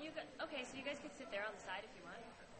Okay, so you guys can sit there on the side if you want.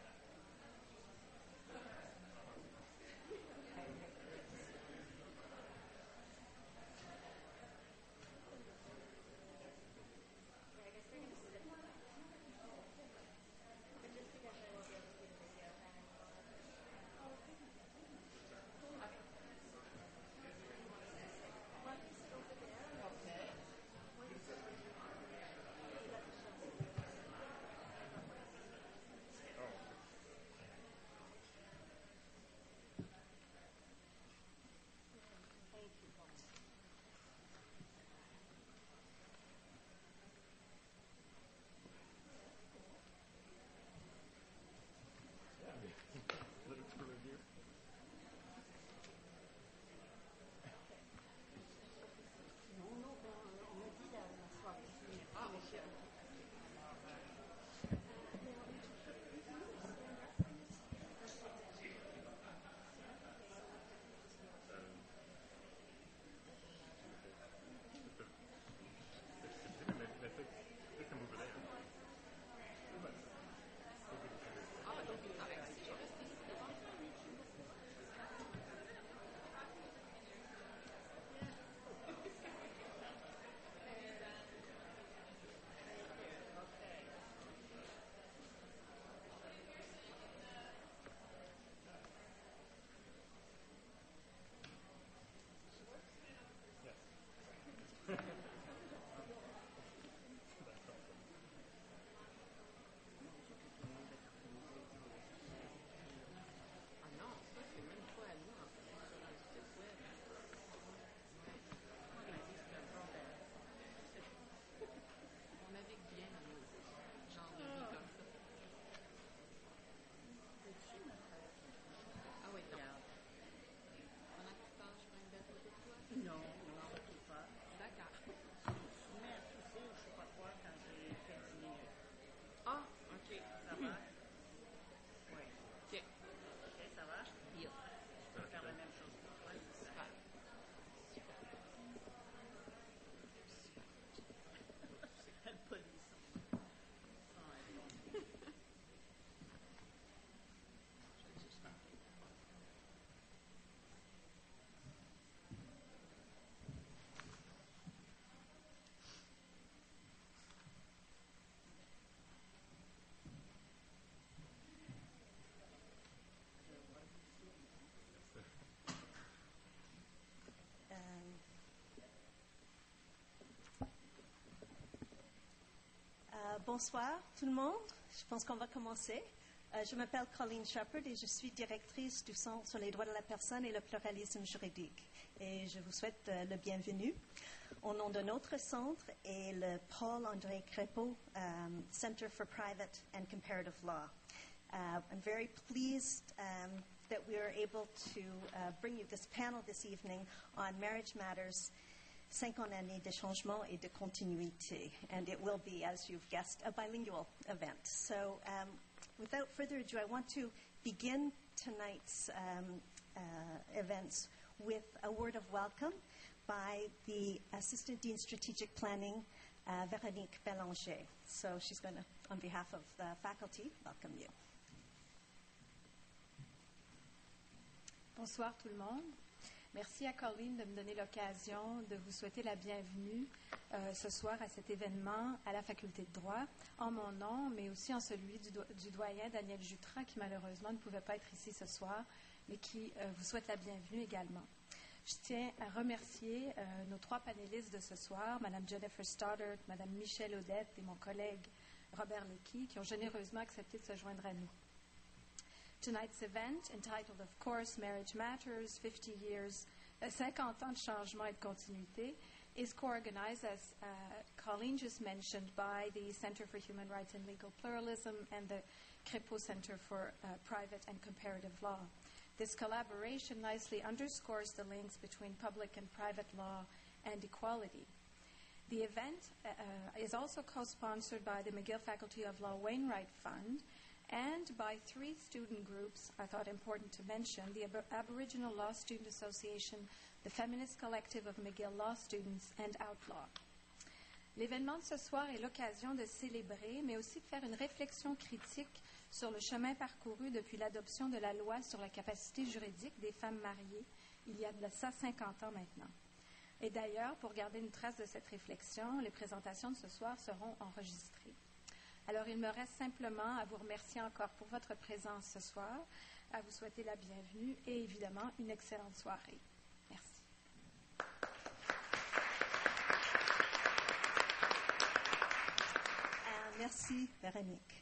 Bonsoir tout le monde. Je pense qu'on va commencer. Je m'appelle Colleen Shepherd et je suis directrice du Centre sur les droits de la personne et le pluralisme juridique. Et je vous souhaite le bienvenue au nom de notre centre et le Paul-André Crépeau Center for Private and Comparative Law. I'm very pleased that we are able to bring you this panel this evening on marriage matters, 50 années de changement et de continuité. And it will be, as you've guessed, a bilingual event. So without further ado, I want to begin tonight's events with a word of welcome by the Assistant Dean Strategic Planning, Véronique Bélanger. So she's going to, on behalf of the faculty, welcome you. Bonsoir tout le monde. Merci à Colleen de me donner l'occasion de vous souhaiter la bienvenue ce soir à cet événement à la Faculté de droit, en mon nom, mais aussi en celui du doyen Daniel Jutras, qui malheureusement ne pouvait pas être ici ce soir, mais qui vous souhaite la bienvenue également. Je tiens à remercier nos trois panélistes de ce soir, Mme Jennifer Stoddard, Mme Michelle Odette et mon collègue Robert Lecky, qui ont généreusement accepté de se joindre à nous. Tonight's event, entitled, of course, Marriage Matters, 50 years, 50 ans de changement et de continuité, is co-organized, as Colleen just mentioned, by the Center for Human Rights and Legal Pluralism and the Crépeau Center for Private and Comparative Law. This collaboration nicely underscores the links between public and private law and equality. The event is also co-sponsored by the McGill Faculty of Law Wainwright Fund and by three student groups, I thought important to mention, the Aboriginal Law Student Association, the Feminist Collective of McGill Law Students, and Outlaw. L'événement de ce soir est l'occasion de célébrer, mais aussi de faire une réflexion critique sur le chemin parcouru depuis l'adoption de la loi sur la capacité juridique des femmes mariées, il y a de ça 50 ans maintenant. Et d'ailleurs, pour garder une trace de cette réflexion, les présentations de ce soir seront enregistrées. Alors, il me reste simplement à vous remercier encore pour votre présence ce soir, à vous souhaiter la bienvenue et évidemment une excellente soirée. Merci. Merci, Véronique.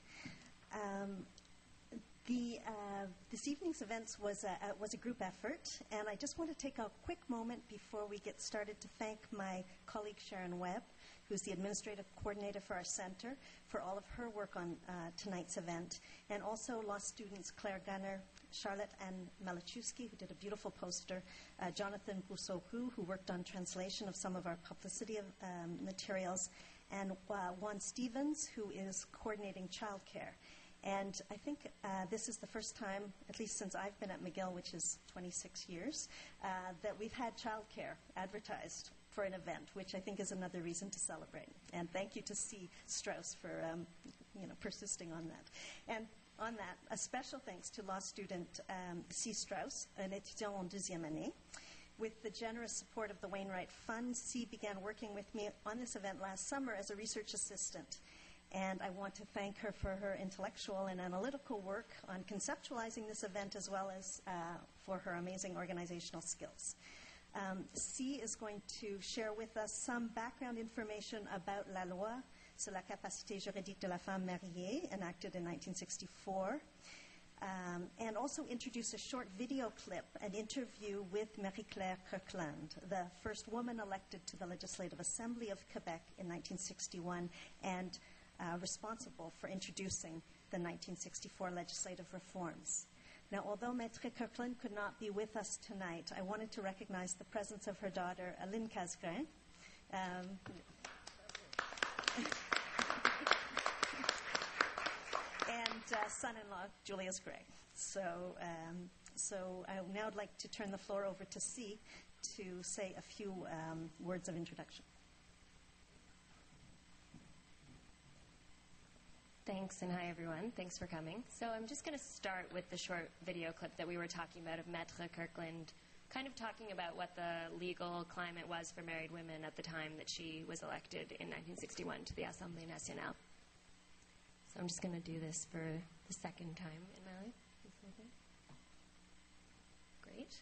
This evening's events was a group effort, and I just want to take a quick moment before we get started to thank my colleague Sharon Webb, who's the administrative coordinator for our center, for all of her work on tonight's event, and also law students Claire Gunner, Charlotte Ann Malachowski, who did a beautiful poster, Jonathan Boussoku, who worked on translation of some of our publicity materials, and Juan Stevens, who is coordinating childcare. And I think this is the first time, at least since I've been at McGill, which is 26 years, that we've had childcare advertised for an event, which I think is another reason to celebrate. And thank you to C. Strauss for persisting on that. And on that, a special thanks to law student C. Strauss, an étudiant en deuxième année. With the generous support of the Wainwright Fund, C. began working with me on this event last summer as a research assistant. And I want to thank her for her intellectual and analytical work on conceptualizing this event, as well as for her amazing organizational skills. C is going to share with us some background information about La Loi sur la capacité juridique de la femme mariée, enacted in 1964, and also introduce a short video clip, an interview with Marie-Claire Kirkland, the first woman elected to the Legislative Assembly of Quebec in 1961, and responsible for introducing the 1964 legislative reforms. Now, although Maître Kirkland could not be with us tonight, I wanted to recognize the presence of her daughter, Aline Casgrain, and son-in-law, Julius Gray. So I now would like to turn the floor over to C to say a few words of introduction. Thanks, and hi, everyone. Thanks for coming. So I'm just going to start with the short video clip that we were talking about of Maître Kirkland, kind of talking about what the legal climate was for married women at the time that she was elected in 1961 to the Assemblée Nationale. So I'm just going to do this for the second time in my life. Great.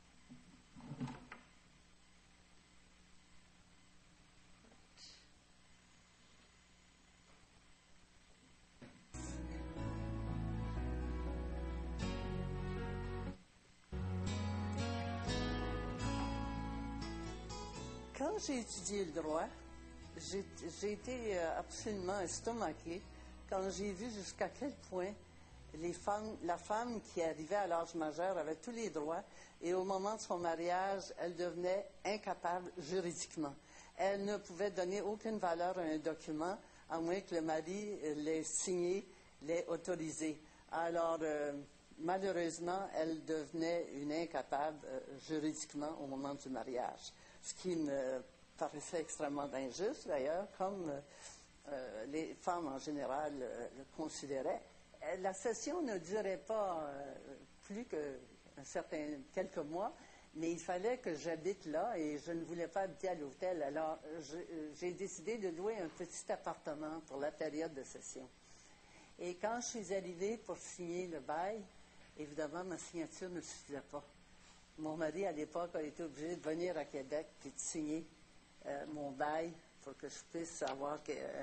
Quand j'ai étudié le droit, j'ai été absolument estomaquée quand j'ai vu jusqu'à quel point la femme qui arrivait à l'âge majeur avait tous les droits et au moment de son mariage, elle devenait incapable juridiquement. Elle ne pouvait donner aucune valeur à un document à moins que le mari l'ait signé, l'ait autorisé. Alors, malheureusement, elle devenait une incapable juridiquement au moment du mariage. Ce qui me paraissait extrêmement injuste, d'ailleurs, comme les femmes en général le considéraient. La session ne durait pas plus que quelques mois, mais il fallait que j'habite là et je ne voulais pas habiter à l'hôtel. Alors, j'ai décidé de louer un petit appartement pour la période de session. Et quand je suis arrivée pour signer le bail, évidemment, ma signature ne suffisait pas. Mon mari, à l'époque, a été obligé de venir à Québec et de signer mon bail pour que je puisse avoir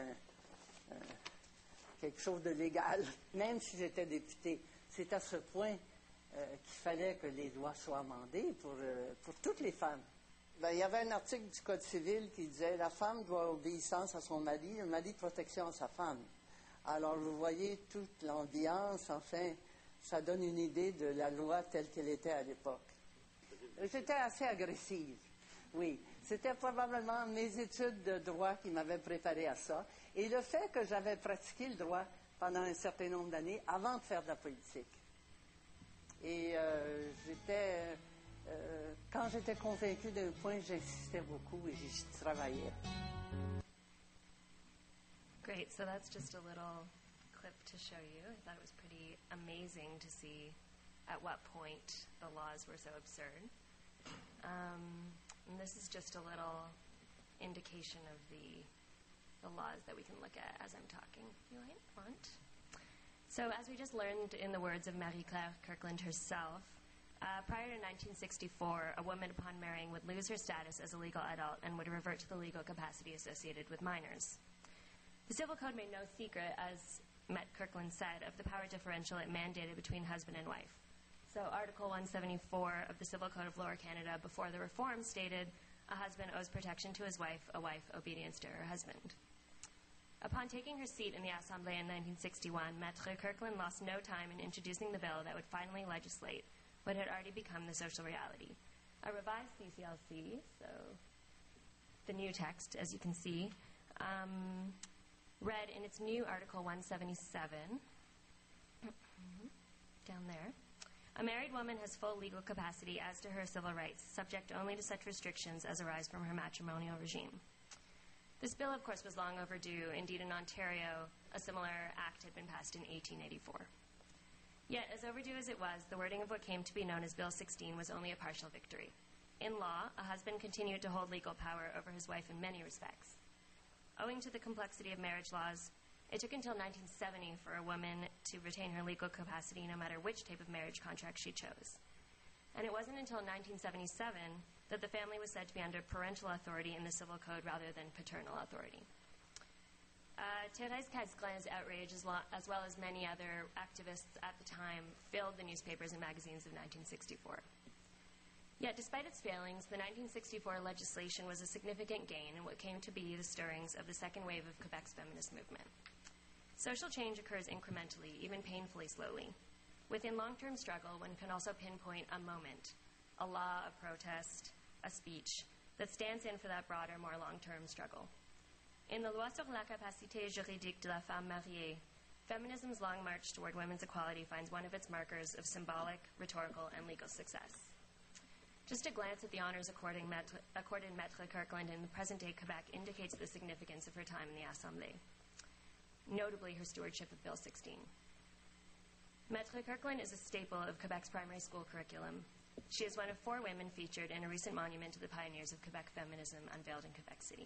quelque chose de légal, même si j'étais députée. C'est à ce point qu'il fallait que les lois soient amendées pour toutes les femmes. Il y avait un article du Code civil qui disait « La femme doit obéissance à son mari, le mari protection à sa femme ». Alors, vous voyez toute l'ambiance, enfin, ça donne une idée de la loi telle qu'elle était à l'époque. J'étais assez agressive, oui. C'était probablement mes études de droit qui m'avaient préparé à ça. Et le fait que j'avais pratiqué le droit pendant un certain nombre d'années avant de faire de la politique. Et quand j'étais convaincue d'un point, j'insistais beaucoup et j'y travaillais. Great. So that's just a little clip to show you. I thought it was pretty amazing to see at what point the laws were so absurd. And this is just a little indication of the laws that we can look at as I'm talking. If you want. So as we just learned in the words of Marie-Claire Kirkland herself, prior to 1964, a woman upon marrying would lose her status as a legal adult and would revert to the legal capacity associated with minors. The Civil Code made no secret, as Met Kirkland said, of the power differential it mandated between husband and wife. So Article 174 of the Civil Code of Lower Canada before the reform stated, a husband owes protection to his wife, a wife obedience to her husband. Upon taking her seat in the Assemblée in 1961, Maître Kirkland lost no time in introducing the bill that would finally legislate what had already become the social reality. A revised CCLC, so the new text, as you can see, read in its new Article 177, down there, a married woman has full legal capacity as to her civil rights, subject only to such restrictions as arise from her matrimonial regime. This bill, of course, was long overdue. Indeed, in Ontario, a similar act had been passed in 1884. Yet, as overdue as it was, the wording of what came to be known as Bill 16 was only a partial victory. In law, a husband continued to hold legal power over his wife in many respects. Owing to the complexity of marriage laws, it took until 1970 for a woman to retain her legal capacity no matter which type of marriage contract she chose. And it wasn't until 1977 that the family was said to be under parental authority in the Civil Code rather than paternal authority. Thérèse Casgrain's outrage, as well as many other activists at the time, filled the newspapers and magazines of 1964. Yet, despite its failings, the 1964 legislation was a significant gain in what came to be the stirrings of the second wave of Quebec's feminist movement. Social change occurs incrementally, even painfully slowly. Within long-term struggle, one can also pinpoint a moment, a law, a protest, a speech, that stands in for that broader, more long-term struggle. In the Loi sur la capacité juridique de la femme mariée, feminism's long march toward women's equality finds one of its markers of symbolic, rhetorical, and legal success. Just a glance at the honors accorded Maître Kirkland in the present-day Quebec indicates the significance of her time in the Assemblée, notably her stewardship of Bill 16. Maître Kirkland is a staple of Quebec's primary school curriculum. She is one of 4 women featured in a recent monument to the pioneers of Quebec feminism unveiled in Quebec City.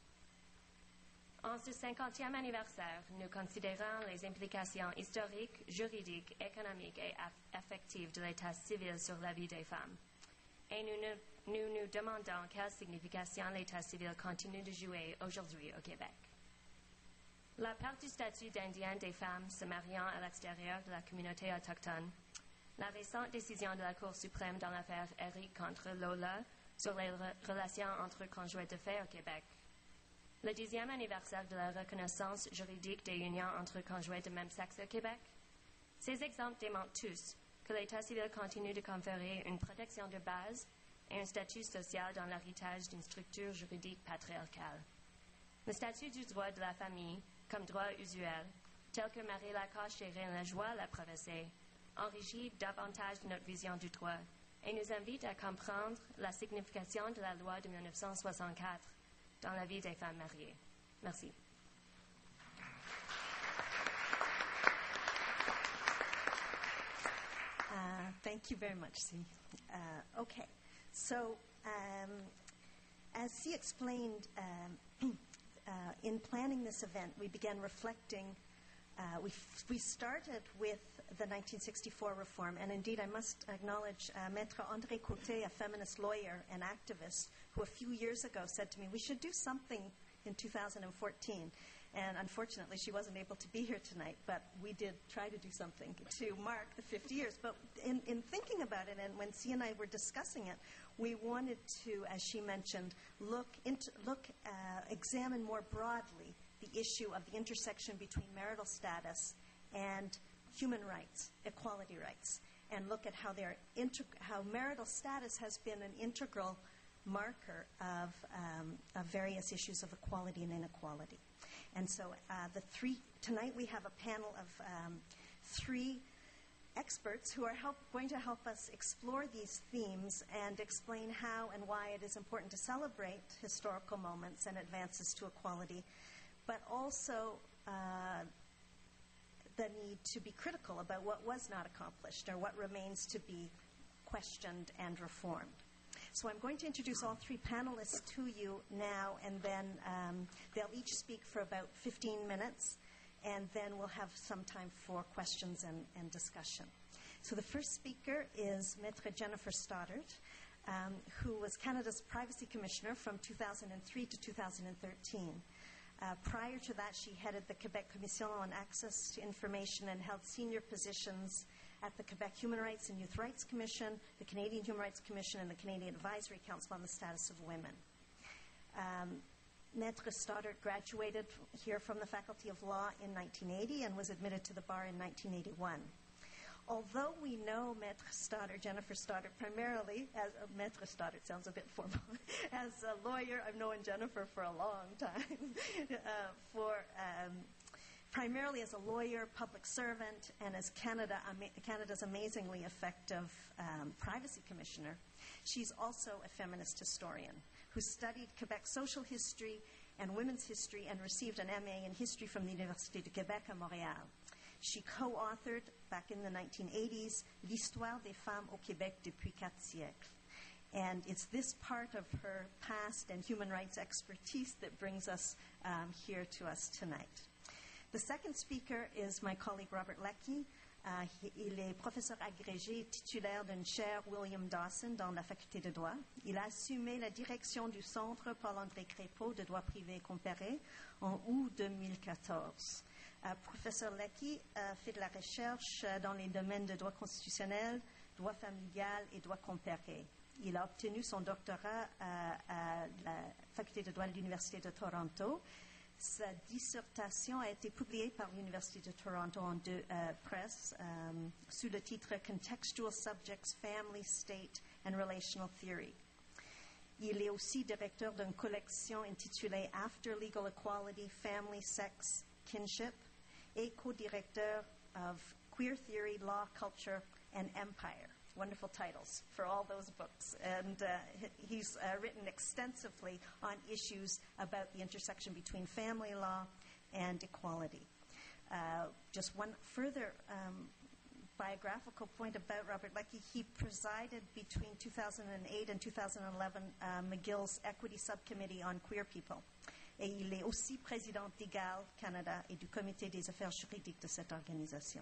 En ce 50e anniversaire, nous considérons les implications historiques, juridiques, économiques et affectives de l'état civil sur la vie des femmes. Et nous nous demandons quelle signification l'état civil continue de jouer aujourd'hui au Québec. La perte du statut d'Indien des femmes se mariant à l'extérieur de la communauté autochtone, la récente décision de la Cour suprême dans l'affaire Eric contre Lola sur les relations entre conjoints de fait au Québec, le 10e anniversaire de la reconnaissance juridique des unions entre conjoints de même sexe au Québec, ces exemples démontrent tous que l'État civil continue de conférer une protection de base et un statut social dans l'héritage d'une structure juridique patriarcale. Le statut du droit de la famille, comme droit usuel, tel que Marie Lacoste et Reine Lajoie l'a professé, enrichit davantage notre vision du droit et nous invite à comprendre la signification de la loi de 1964 dans la vie des femmes mariées. Merci. Thank you very much, C. Okay, so as C explained, in planning this event, we began reflecting. We started with the 1964 reform, and indeed I must acknowledge Maître André Côté, a feminist lawyer and activist, who a few years ago said to me, we should do something in 2014. And unfortunately, she wasn't able to be here tonight, but we did try to do something to mark the 50 years. But in thinking about it, and when C and I were discussing it, we wanted to, as she mentioned, examine more broadly the issue of the intersection between marital status and human rights, equality rights, and look at how marital status has been an integral marker of various issues of equality and inequality. And so tonight we have a panel of 3 experts who are going to help us explore these themes and explain how and why it is important to celebrate historical moments and advances to equality, but also the need to be critical about what was not accomplished or what remains to be questioned and reformed. So I'm going to introduce all three panelists to you now, and then they'll each speak for about 15 minutes, and then we'll have some time for questions and discussion. So the first speaker is Maître Jennifer Stoddart, who was Canada's Privacy Commissioner from 2003 to 2013. Prior to that, she headed the Quebec Commission on Access to Information and held senior positions at the Quebec Human Rights and Youth Rights Commission, the Canadian Human Rights Commission, and the Canadian Advisory Council on the Status of Women. Maître Stoddart graduated here from the Faculty of Law in 1980 and was admitted to the bar in 1981. Although we know Maître Stoddart, Jennifer Stoddart, primarily as Maître Stoddart sounds a bit formal, as a lawyer, I've known Jennifer for a long time, primarily as a lawyer, public servant, and as Canada's amazingly effective privacy commissioner. She's also a feminist historian who studied Quebec social history and women's history and received an MA in history from the Université de Québec à Montréal. She co-authored, back in the 1980s, L'Histoire des femmes au Québec depuis 4 siècles. And it's this part of her past and human rights expertise that brings us here to us tonight. The second speaker is my colleague Robert Leckie. Il est professeur agrégé titulaire d'une chaire William Dawson dans la faculté de droit. Il a assumé la direction du Centre Paul-André Crépeau de droit privé comparé en août 2014. Professeur Leckie fait de la recherche dans les domaines de droit constitutionnel, droit familial et droit comparé. Il a obtenu son doctorat à la faculté de droit de l'Université de Toronto. Sa dissertation a été publiée par l'Université de Toronto en deux presses sous le titre Contextual Subjects, Family, State and Relational Theory. Il est aussi directeur d'une collection intitulée After Legal Equality, Family, Sex, Kinship, et co-director of Queer Theory, Law, Culture, and Empire. Wonderful titles for all those books. And he's written extensively on issues about the intersection between family law and equality. Just one further biographical point about Robert Leckie. He presided between 2008 and 2011 McGill's Equity Subcommittee on Queer People. Et il est aussi président d'EGAL Canada et du comité des affaires juridiques de cette organisation.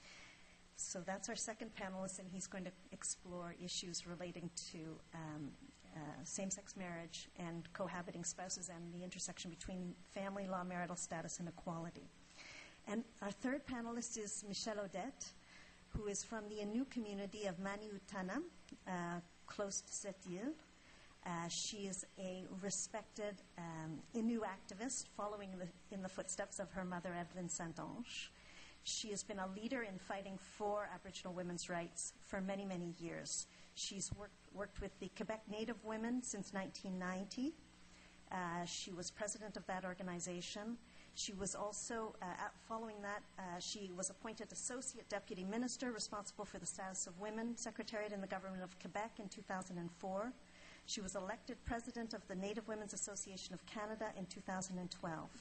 So that's our second panelist, and he's going to explore issues relating to same-sex marriage and cohabiting spouses and the intersection between family law, marital status, and equality. And our third panelist is Michelle Odette, who is from the Innu community of Maniutana, close to Sept-Îles. She is a respected Innu activist following in the footsteps of her mother, Evelyn Saint-Onge. She has been a leader in fighting for Aboriginal women's rights for many, many years. She's worked with the Quebec Native Women since 1990. She was president of that organization. She was also, following that, she was appointed Associate Deputy Minister responsible for the Status of Women Secretariat in the Government of Quebec in 2004. She was elected president of the Native Women's Association of Canada in 2012.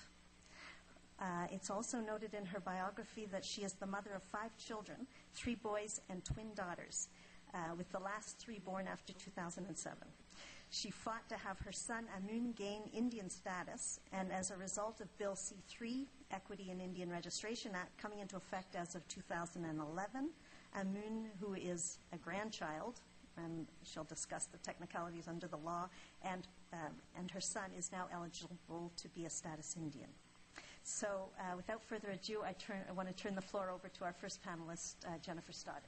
It's also noted in her biography that she is the mother of 5 children, 3 boys and twin daughters, with the last 3 born after 2007. She fought to have her son Amun gain Indian status, and as a result of Bill C-3, Equity in Indian Registration Act, coming into effect as of 2011, Amun, who is a grandchild, and she'll discuss the technicalities under the law, and her son is now eligible to be a status Indian. So without further ado, I want to turn the floor over to our first panelist, Jennifer Stoddart.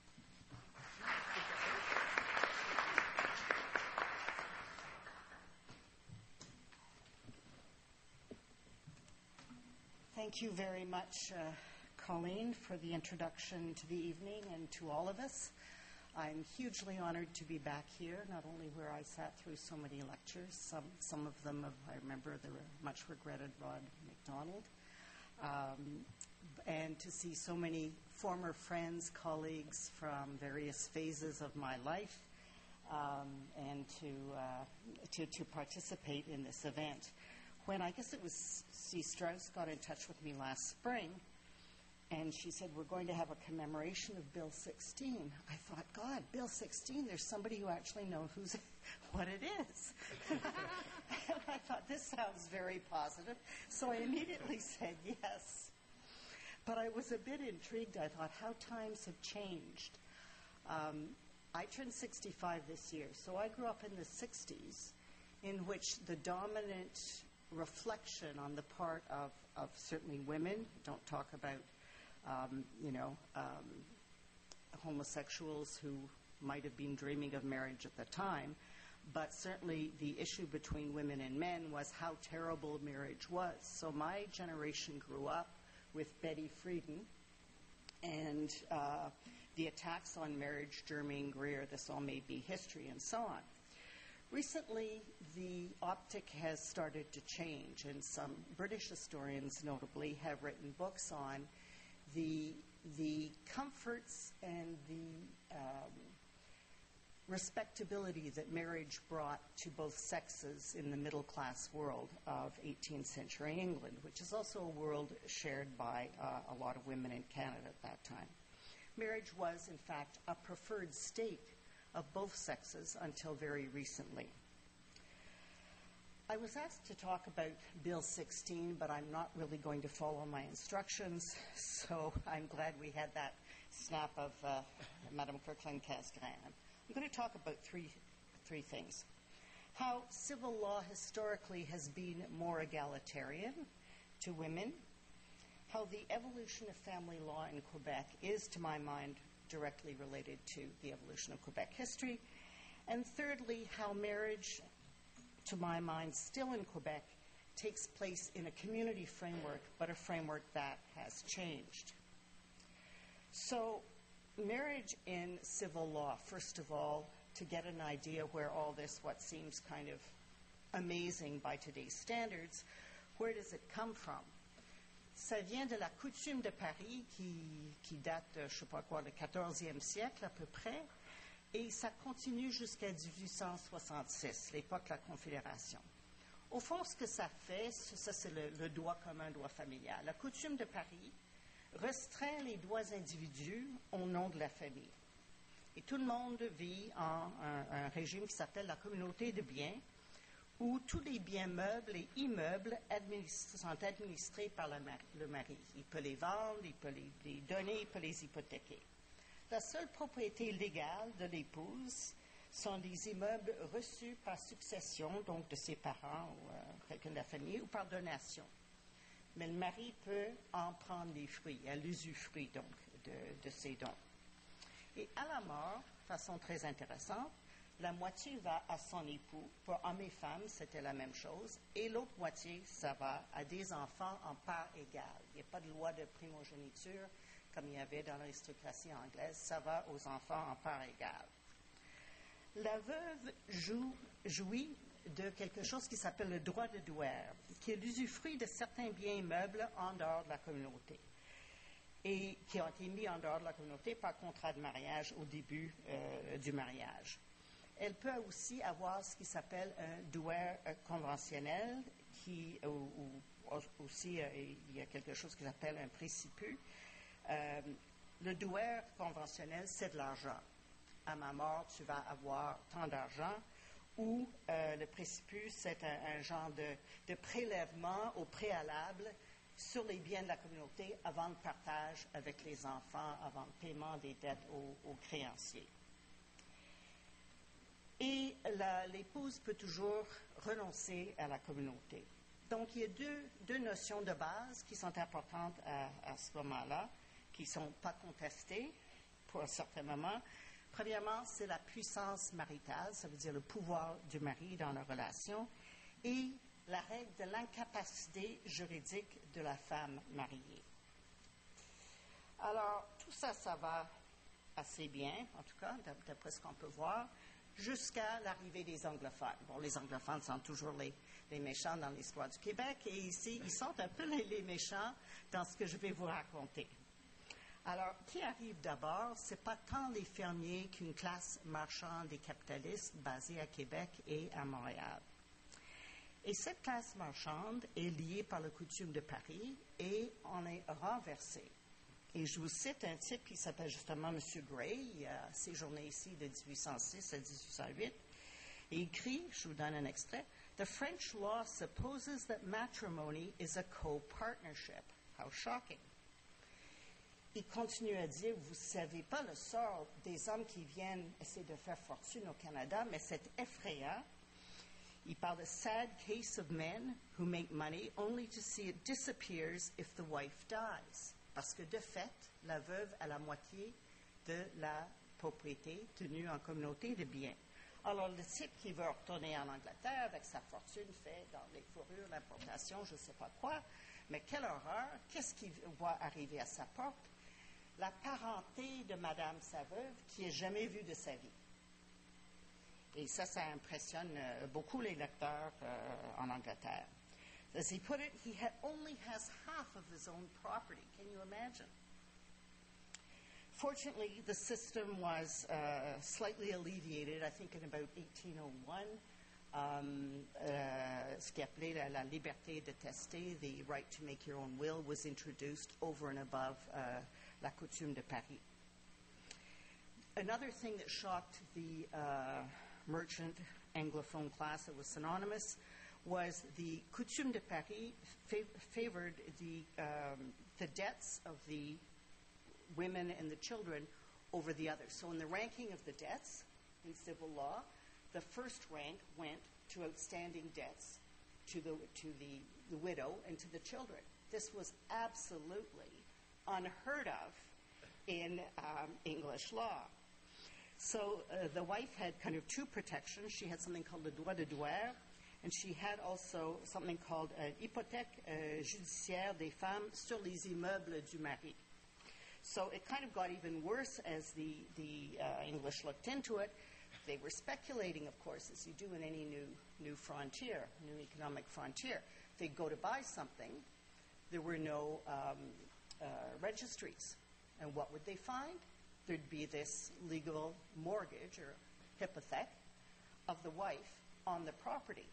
Thank you very much, Colleen, for the introduction to the evening and to all of us. I'm hugely honored to be back here, not only where I sat through so many lectures, some of them I remember the much regretted Rod MacDonald, and to see so many former friends, colleagues from various phases of my life, and to participate in this event. when I guess it was C. Strauss got in touch with me last spring, and she said, we're going to have a commemoration of Bill 16. I thought, God, Bill 16, there's somebody who actually knows what it is. And I thought, this sounds very positive. So I immediately said yes. But I was a bit intrigued. I thought, how times have changed. I turned 65 this year, so I grew up in the 60s, in which the dominant reflection on the part of certainly women, don't talk about homosexuals who might have been dreaming of marriage at the time, but certainly the issue between women and men was how terrible marriage was. So my generation grew up with Betty Friedan and the attacks on marriage, Germaine Greer, This All May Be History, and so on. Recently, the optic has started to change, and some British historians, notably, have written books on the comforts and the respectability that marriage brought to both sexes in the middle-class world of 18th century England, which is also a world shared by a lot of women in Canada at that time. Marriage was, in fact, a preferred state of both sexes until very recently. I was asked to talk about Bill 16, but I'm not really going to follow my instructions, so I'm glad we had that snap of Madame Kirkland-Casgrain. I'm going to talk about three things. How civil law historically has been more egalitarian to women, how the evolution of family law in Quebec is, to my mind, directly related to the evolution of Quebec history, and thirdly, how marriage, to my mind, still in Quebec, takes place in a community framework, but a framework that has changed. So, marriage in civil law, first of all, to get an idea where all this, what seems kind of amazing by today's standards, where does it come from? Ça vient de la coutume de Paris qui date, je ne sais pas quoi, du 14e siècle à peu près, et ça continue jusqu'à 1866, l'époque de la Confédération. Au fond, ce que ça fait, ça c'est le droit commun, droit familial. La coutume de Paris restreint les droits individus au nom de la famille. Et tout le monde vit en un régime qui s'appelle la communauté de biens, où tous les biens meubles et immeubles sont administrés par le mari. Il peut les vendre, il peut les donner, il peut les hypothéquer. La seule propriété légale de l'épouse sont des immeubles reçus par succession, donc de ses parents ou quelqu'un de la famille, ou par donation. Mais le mari peut en prendre les fruits, à l'usufruit donc de ces dons. Et à la mort, de façon très intéressante, la moitié va à son époux. Pour hommes et femmes, c'était la même chose. Et l'autre moitié, ça va à des enfants en part égale. Il n'y a pas de loi de primogéniture comme il y avait dans l'aristocratie anglaise. Ça va aux enfants en part égale. La veuve jouit de quelque chose qui s'appelle le droit de douaire, qui est l'usufruit de certains biens immeubles en dehors de la communauté et qui ont été mis en dehors de la communauté par contrat de mariage au début du mariage. Elle peut aussi avoir ce qui s'appelle un douaire conventionnel, ou aussi il y a quelque chose qui s'appelle un préciput. Le douaire conventionnel, c'est de l'argent. À ma mort, tu vas avoir tant d'argent. Ou le préciput, c'est un genre de prélèvement au préalable sur les biens de la communauté avant le partage avec les enfants, avant le paiement des dettes aux créanciers. Et l'épouse peut toujours renoncer à la communauté. Donc, il y a deux notions de base qui sont importantes à ce moment-là, qui ne sont pas contestées pour un certain moment. Premièrement, c'est la puissance maritale, ça veut dire le pouvoir du mari dans la relation, et la règle de l'incapacité juridique de la femme mariée. Alors, tout ça, ça va assez bien, en tout cas, d'après ce qu'on peut voir, jusqu'à l'arrivée des anglophones. Bon, les anglophones sont toujours les méchants dans l'histoire du Québec, et ici, ils sont un peu les méchants dans ce que je vais vous raconter. Alors, qui arrive d'abord? Ce n'est pas tant les fermiers qu'une classe marchande et capitaliste basée à Québec et à Montréal. Et cette classe marchande est liée par la coutume de Paris et en est renversée. Et je vous cite un type qui s'appelle justement M. Gray, il a séjourné ici de 1806 à 1808, et il écrit, je vous donne un extrait, « The French law supposes that matrimony is a co-partnership. How shocking. » Il continue à dire, vous ne savez pas le sort des hommes qui viennent essayer de faire fortune au Canada, mais c'est effrayant. Il parle de sad case of men who make money only to see it disappears if the wife dies. Parce que de fait, la veuve a la moitié de la propriété tenue en communauté de biens. Alors, le type qui veut retourner en Angleterre avec sa fortune fait dans les fourrures, l'importation, je ne sais pas quoi, mais quelle horreur, qu'est-ce qui va arriver à sa porte? La parenté de Madame sa veuve qui n'est jamais vue de sa vie. Et ça impressionne beaucoup les lecteurs en Angleterre. As he put it, he only has half of his own property. Can you imagine? Fortunately, the system was slightly alleviated, I think, in about 1801. Ce qui appelait la liberté de tester, the right to make your own will, was introduced over and above la coutume de Paris. Another thing that shocked the merchant Anglophone class that was synonymous was the coutume de Paris favored the debts of the women and the children over the others. So in the ranking of the debts in civil law, the first rank went to outstanding debts to the widow and to the children. This was absolutely unheard of in English law. So the wife had kind of two protections. She had something called le droit de douaire, and she had also something called hypothèque judiciaire des femmes sur les immeubles du mari. So it kind of got even worse as the English looked into it. They were speculating, of course, as you do in any new frontier, new economic frontier. They'd go to buy something. There were no registries. And what would they find? There'd be this legal mortgage or hypothèque of the wife on the property.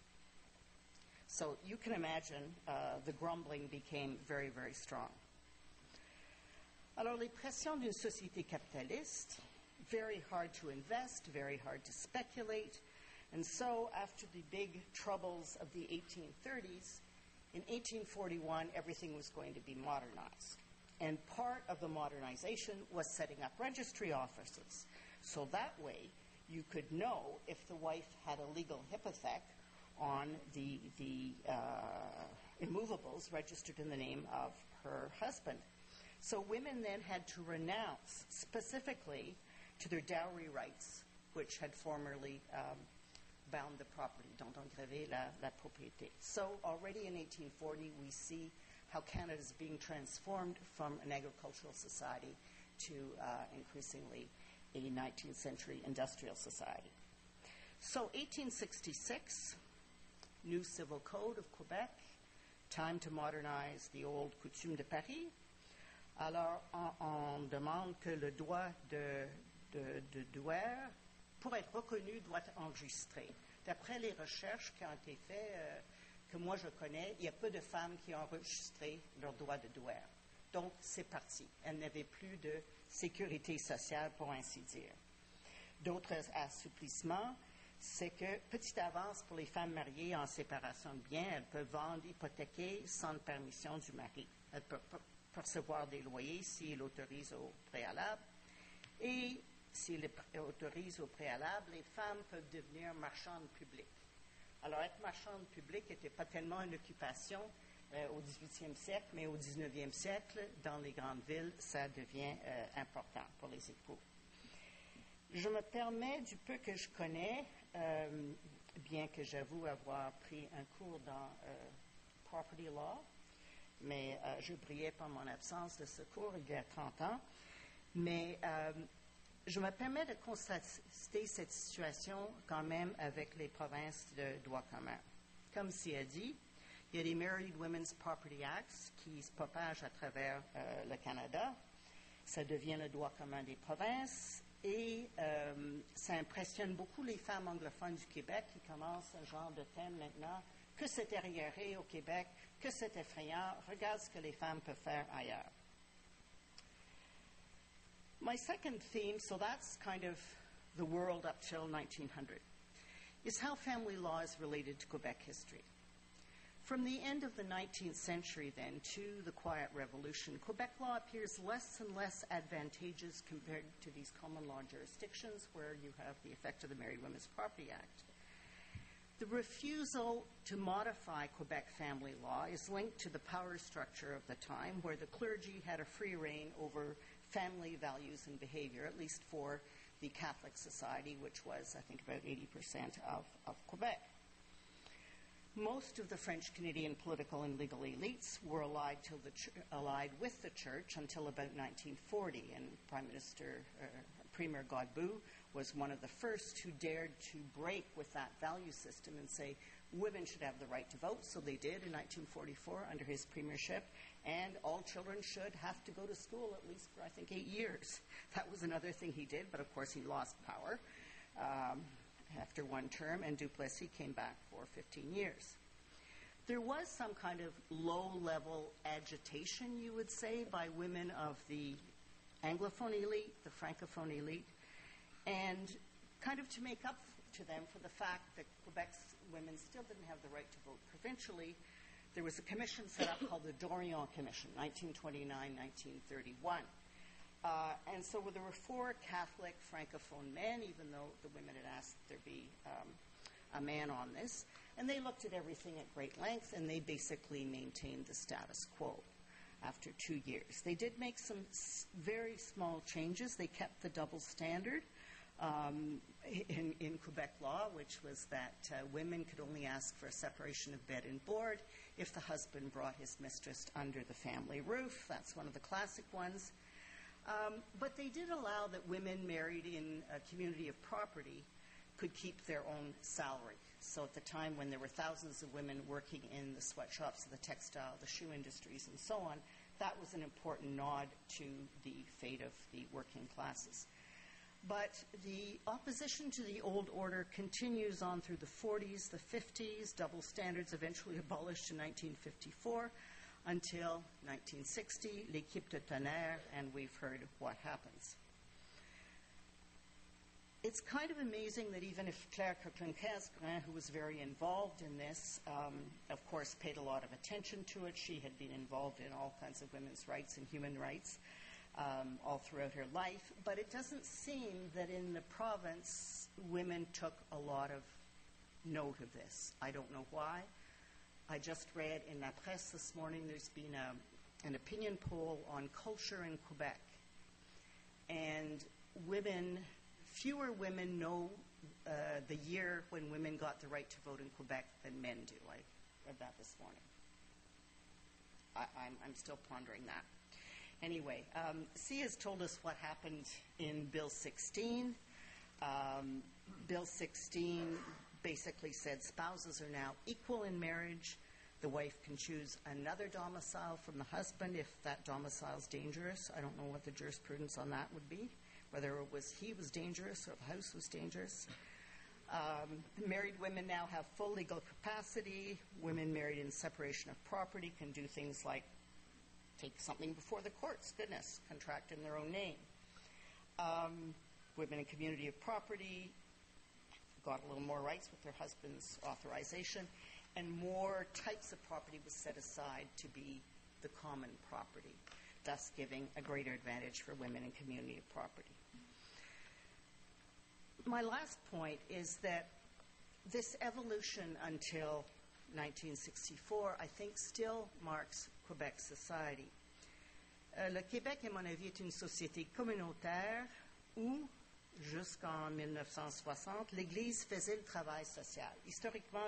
So you can imagine the grumbling became very, very strong. Alors, les pressions d'une société capitaliste, very hard to invest, very hard to speculate. And so, after the big troubles of the 1830s, in 1841, everything was going to be modernized. And part of the modernization was setting up registry offices. So that way, you could know if the wife had a legal hypothèque on the immovables registered in the name of her husband. So women then had to renounce specifically to their dowry rights, which had formerly bound the property, dont engravé la propriété. So already in 1840, we see how Canada is being transformed from an agricultural society to increasingly a 19th century industrial society. So 1866, new civil code of Quebec, time to modernize the old coutume de Paris. Alors, on demande que le droit de douaire, pour être reconnu, doit être enregistré. D'après les recherches qui ont été faites, que moi je connais, il y a peu de femmes qui ont enregistré leur droit de douaire. Donc, c'est parti. Elles n'avaient plus de sécurité sociale, pour ainsi dire. D'autres assouplissements, c'est que, petite avance pour les femmes mariées en séparation de biens, elles peuvent vendre, hypothéquer sans permission du mari. Elles peuvent percevoir des loyers s'il autorise au préalable. Et s'il autorise au préalable, les femmes peuvent devenir marchandes publiques. Alors, être marchande publique n'était pas tellement une occupation au 18e siècle, mais au 19e siècle, dans les grandes villes, ça devient important pour les époux. Je me permets, du peu que je connais, bien que j'avoue avoir pris un cours dans Property Law, mais je brillais par mon absence de ce cours il y a 30 ans. Mais je me permets de constater cette situation quand même avec les provinces de droit commun. Comme s'il a dit, il y a des Married Women's Property Acts qui se propagent à travers le Canada. Ça devient le droit commun des provinces et ça impressionne beaucoup les femmes anglophones du Québec qui commencent un genre de thème maintenant, que c'est arriéré au Québec, que c'est effrayant, regarde ce que les femmes peuvent faire ailleurs. My second theme, so that's kind of the world up till 1900, is how family law is related to Quebec history. From the end of the 19th century, then, to the Quiet Revolution, Quebec law appears less and less advantageous compared to these common law jurisdictions where you have the effect of the Married Women's Property Act. The refusal to modify Quebec family law is linked to the power structure of the time, where the clergy had a free rein over family values and behavior, at least for the Catholic society, which was, I think, about 80% of Quebec. Most of the French-Canadian political and legal elites were allied with the church until about 1940, and Premier Godbout was one of the first who dared to break with that value system and say women should have the right to vote. So they did in 1944 under his premiership, and all children should have to go to school at least for, I think, 8 years. That was another thing he did, but of course he lost power after one term, and Duplessis came back for 15 years. There was some kind of low-level agitation, you would say, by women of the Anglophone elite, the Francophone elite, and kind of to make up to them for the fact that Quebec's women still didn't have the right to vote provincially. There was a commission set up called the Dorion Commission, 1929-1931. And so there were 4 Catholic Francophone men, even though the women had asked there be a man on this. And they looked at everything at great length, and they basically maintained the status quo after 2 years. They did make some very small changes. They kept the double standard in Quebec law, which was that women could only ask for a separation of bed and board if the husband brought his mistress under the family roof. That's one of the classic ones. But they did allow that women married in a community of property could keep their own salary. So at the time when there were thousands of women working in the sweatshops, the textile, the shoe industries, and so on, that was an important nod to the fate of the working classes. But the opposition to the old order continues on through the 40s, the 50s, double standards eventually abolished in 1954, until 1960, l'équipe de tonnerre, and we've heard what happens. It's kind of amazing that even if Claire Kirkland-Casgrain, who was very involved in this, of course paid a lot of attention to it. She had been involved in all kinds of women's rights and human rights all throughout her life. But it doesn't seem that in the province women took a lot of note of this. I don't know why. I just read in La Presse this morning there's been an opinion poll on culture in Quebec. And fewer women know the year when women got the right to vote in Quebec than men do. I read that this morning. I'm still pondering that. Anyway, C has told us what happened in Bill 16. Bill 16 basically said spouses are now equal in marriage. The wife can choose another domicile from the husband if that domicile is dangerous. I don't know what the jurisprudence on that would be, whether it was he was dangerous or the house was dangerous. Married women now have full legal capacity. Women married in separation of property can do things like take something before the courts, contract in their own name. Women in community of property got a little more rights with their husband's authorization, and more types of property was set aside to be the common property, thus giving a greater advantage for women in community of property. My last point is that this evolution until 1964, I think, still marks Quebec society. Le Québec, à mon avis, est une société communautaire où, jusqu'en 1960, l'Église faisait le travail social. Historiquement,